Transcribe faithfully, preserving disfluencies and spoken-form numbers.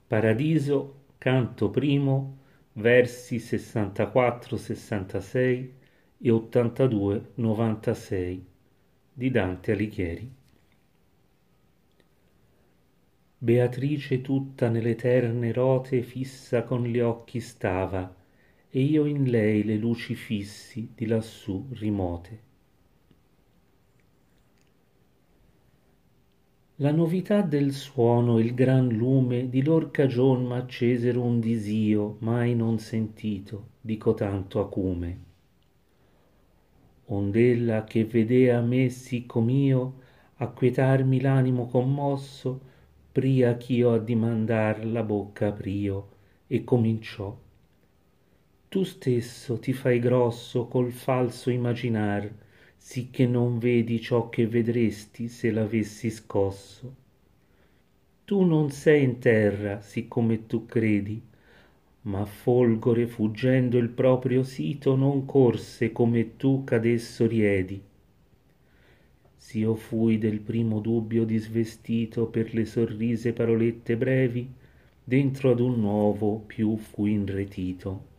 Paradiso, canto primo, versi sessantaquattro sessantasei e ottantadue novantasei di Dante Alighieri. Beatrice tutta nell'eterne rote fissa con gli occhi stava, e io in lei le luci fissi di lassù rimote. La novità del suono e il gran lume di lor cagion m'accesero un disio mai non sentito di cotanto acume. Ond'ella che vedea me sì com'io acquietarmi l'animo commosso, pria ch'io a dimandar la bocca aprio, e cominciò: tu stesso ti fai grosso col falso imaginar, sì che non vedi ciò che vedresti se l'avessi scosso. Tu non sei in terra, siccome tu credi, ma folgore fuggendo il proprio sito non corse come tu ch'adesso riedi. S'io fui del primo dubbio disvestito per le sorrise parolette brevi, dentro ad un nuovo più fui inretito.